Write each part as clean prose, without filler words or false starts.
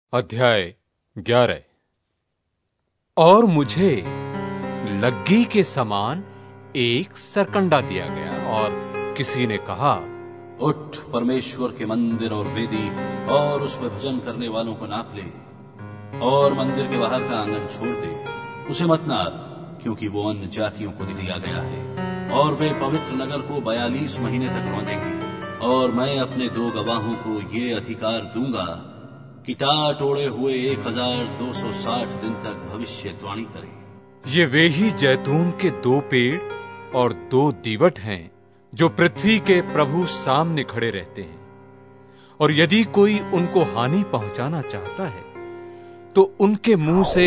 अध्याय 11। और मुझे लग्गी के समान एक सरकंडा दिया गया और किसी ने कहा, उठ, परमेश्वर के मंदिर और वेदी और उसमें भजन करने वालों को नाप ले और मंदिर के बाहर का आंगन छोड़ दे। उसे मत नाप, क्योंकि वो अन्य जातियों को दिया गया है और वे पवित्र नगर को 42 महीने तक रौंदेंगे। और मैं अपने 2 गवाहों को ये अधिकार दूंगा कि टाट ओढ़े हुए 1260 दिन तक भविष्यवाणी करें। ये वे ही जैतून के 2 पेड़ और 2 दीवट हैं जो पृथ्वी के प्रभु सामने खड़े रहते हैं। और यदि कोई उनको हानि पहुंचाना चाहता है तो उनके मुंह से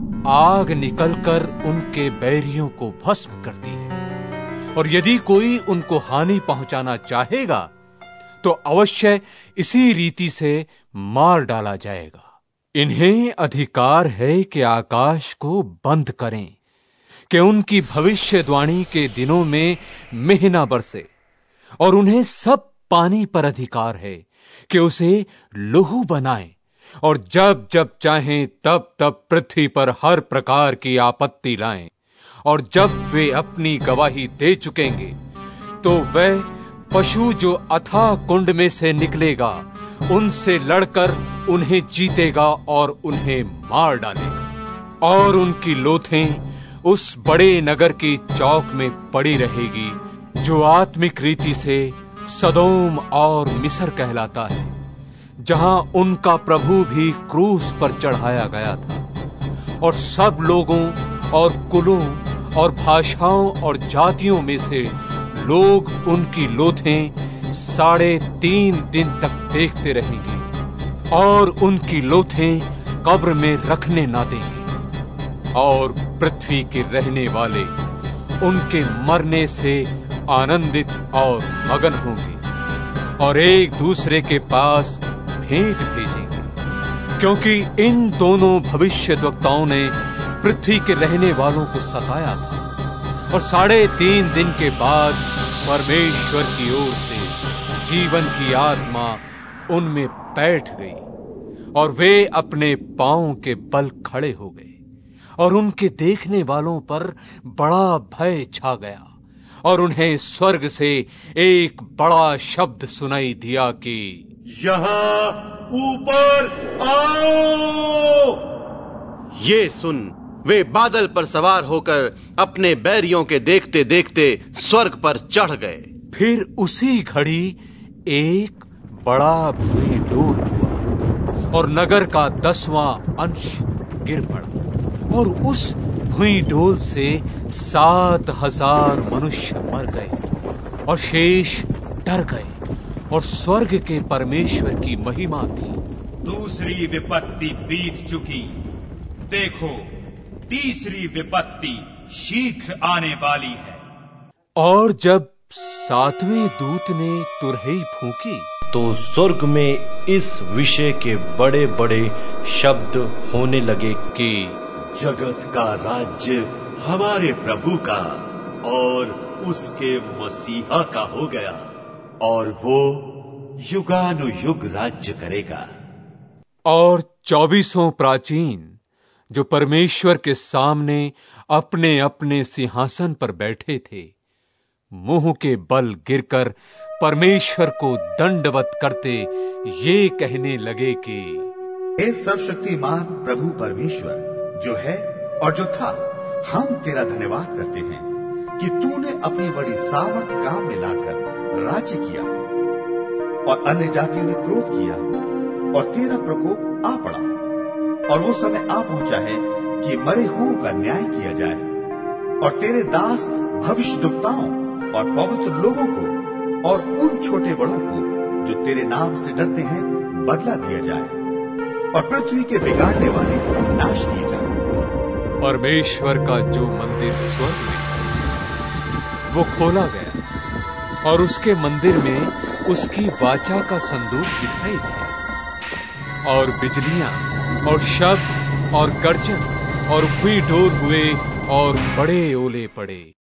आग निकलकर उनके बैरियों को भस्म करती है। और यदि कोई उनको हानि पहुंचाना चाहेगा तो अवश्य इसी रीति से मार डाला जाएगा। इन्हें अधिकार है कि आकाश को बंद करें, कि उनकी भविष्यवाणी के दिनों में मेंह न बरसे। और उन्हें सब पानी पर अधिकार है कि उसे लहू बनाएं, और जब जब चाहें तब तब पृथ्वी पर हर प्रकार की आपत्ति लाएं। और जब वे अपनी गवाही दे चुकेंगे तो वह पशु जो अथाह कुंड में से निकलेगा उनसे लड़कर उन्हें जीतेगा और उन्हें मार डालेगा। और उनकी लोथें उस बड़े नगर की चौक में पड़ी रहेगी जो आत्मिक रीति से सदोम और मिस्र कहलाता है, जहां उनका प्रभु भी क्रूस पर चढ़ाया गया था। और सब लोगों और कुलों और भाषाओं और जातियों में से लोग उनकी लोथें 3.5 दिन तक देखते रहेंगे और उनकी लोथें कब्र में रखने ना देंगे। और पृथ्वी के रहने वाले उनके मरने से आनंदित और मगन होंगे और एक दूसरे के पास भेंट भेजेंगे, क्योंकि इन दोनों भविष्यद्वक्ताओं ने पृथ्वी के रहने वालों को सताया था। और 3.5 दिन के बाद परमेश्वर की ओर से जीवन की आत्मा उनमें बैठ गई और वे अपने पांवों के बल खड़े हो गए। और उनके देखने वालों पर बड़ा भय छा गया। और उन्हें स्वर्ग से एक बड़ा शब्द सुनाई दिया कि यहाँ ऊपर आओ। ये सुन, वे बादल पर सवार होकर अपने बैरियों के देखते देखते स्वर्ग पर चढ़ गए। फिर उसी घड़ी एक बड़ा भूईडोल हुआ और नगर का 10वां अंश गिर पड़ा। और उस भूईडोल से 7,000 मनुष्य मर गए और शेष डर गए और स्वर्ग के परमेश्वर की महिमा की। दूसरी विपत्ति बीत चुकी, देखो तीसरी विपत्ति शीघ्र आने वाली है। और जब 7वें दूत ने तुरही फूंकी तो स्वर्ग में इस विषय के बड़े बड़े शब्द होने लगे कि जगत का राज्य हमारे प्रभु का और उसके मसीहा का हो गया, और वो युगानुयुग राज्य करेगा। और 24 प्राचीन जो परमेश्वर के सामने अपने अपने सिंहासन पर बैठे थे, मुंह के बल गिरकर परमेश्वर को दंडवत करते ये कहने लगे कि हे सर्वशक्तिमान प्रभु परमेश्वर जो है और जो था, हम तेरा धन्यवाद करते हैं कि तूने अपनी बड़ी सामर्थ काम में लाकर राज्य किया और अन्य जातियों ने क्रोध किया और तेरा प्रकोप आ पड़ा। और वो समय आ पहुंचा है कि मरे हुओं का न्याय किया जाए और तेरे दास भविष्यद्वक्ताओं और पवित्र लोगों को और उन छोटे बड़ों को जो तेरे नाम से डरते हैं बदला दिया जाए और पृथ्वी के बिगाड़ने वाले नाश किए जाए। परमेश्वर का जो मंदिर स्वर्ग में है वो खोला गया और उसके मंदिर में उसकी वाचा का संदूक दिखाई दिया। और बिजलियां और शब्द और गर्जन और भूईडोल हुए और बड़े ओले पड़े।